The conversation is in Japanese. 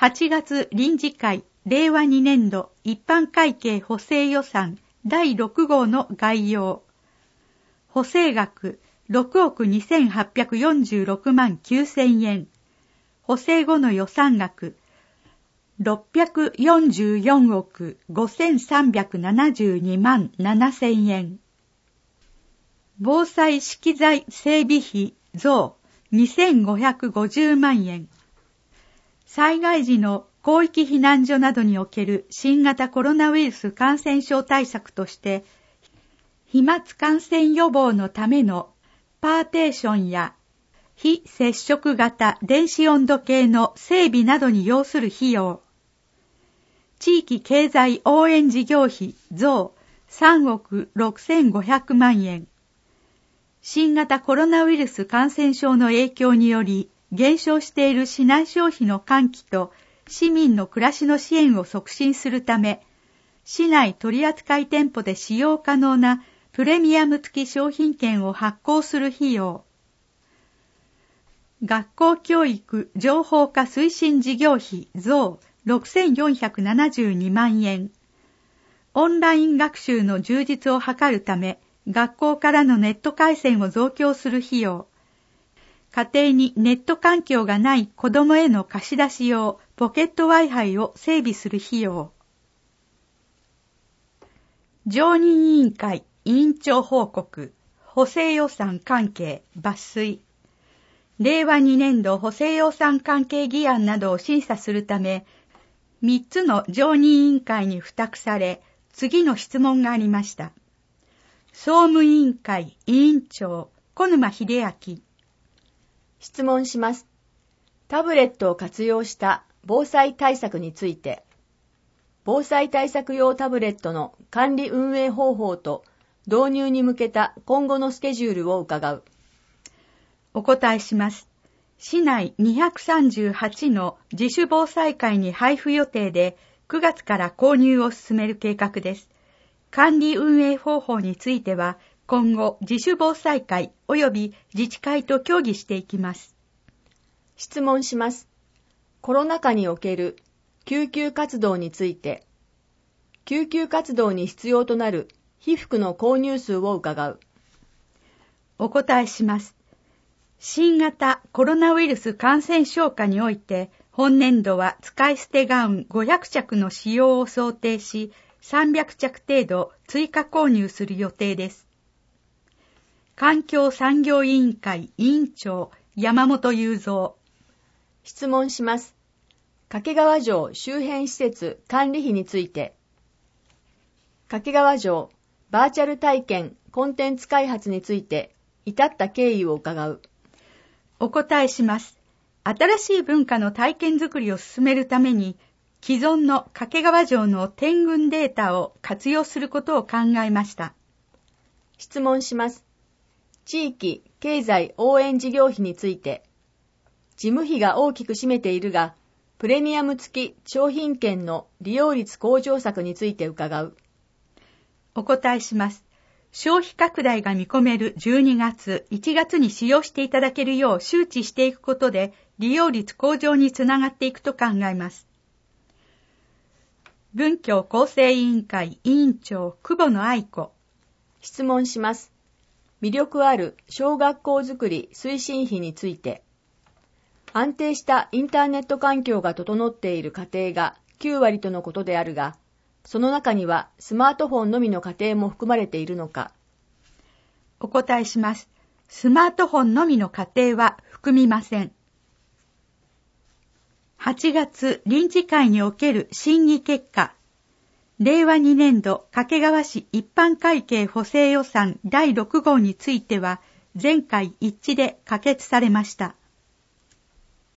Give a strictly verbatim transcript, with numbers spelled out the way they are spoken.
はちがつ臨時会れいわにねんど一般会計補正予算だいろくごうの概要。補正額ろくおくにせんはっぴゃくよんじゅうろくまんきゅうせんえん。補正後の予算額ろっぴゃくよんじゅうよんおくごせんさんびゃくななじゅうにまんななせんえん。防災資機材整備費増にせんごひゃくごじゅうまんえん。災害時の広域避難所などにおける新型コロナウイルス感染症対策として、飛沫感染予防のためのパーテーションや非接触型電子温度計の整備などに要する費用。地域経済応援事業費増さんおくろくせんごひゃくまんえん。新型コロナウイルス感染症の影響により減少している市内消費の喚起と市民の暮らしの支援を促進するため、市内取扱店舗で使用可能なプレミアム付き商品券を発行する費用。学校教育情報化推進事業費増ろくせんよんひゃくななじゅうにまんえん。オンライン学習の充実を図るため、学校からのネット回線を増強する費用。家庭にネット環境がない子どもへの貸し出し用ポケット Wi-Fi を整備する費用。常任委員会委員長報告、補正予算関係抜粋。れいわにねんど補正予算関係議案などを審査するため、みっつの常任委員会に付託され、次の質問がありました。総務委員会委員長、小沼秀明。 質問します。タブレットを活用した防災対策について、防災対策用タブレットの管理運営方法と導入に向けた今後のスケジュールを伺う。 お答えします。市内にひゃくさんじゅうはちの自主防災会に配布予定で、くがつから購入を進める計画です。管理運営方法については、今後自主防災会及び自治会と協議していきます。 質問します。コロナ禍における救急活動について、救急活動に必要となる被服の購入数を伺う。 お答えします。新型コロナウイルス感染症下において、本年度は使い捨てガウンごひゃくちゃくの使用を想定し、さんびゃくちゃく程度追加購入する予定です。環境産業委員会委員長山本雄三。 質問します。掛川城周辺施設管理費について、掛川城バーチャル体験コンテンツ開発について至った経緯を伺う。 お答えします。新しい文化の体験づくりを進めるために、既存の掛川城の点群データを活用することを考えました。 質問します。地域経済応援事業費について、事務費が大きく占めているが、プレミアム付き商品券の利用率向上策について伺う。 お答えします。消費拡大が見込めるじゅうにがつ、いちがつに使用していただけるよう周知していくことで、利用率向上につながっていくと考えます。文教厚生委員会委員長久保野愛子。 質問します。魅力ある小学校づくり推進費について、安定したインターネット環境が整っている家庭がきゅうわりとのことであるが、その中にはスマートフォンのみの家庭も含まれているのか。 お答えします。スマートフォンのみの家庭は含みません。はちがつ臨時会における審議結果。れいわにねんど掛川市一般会計補正予算だいろくごうについては、全会一致で可決されました。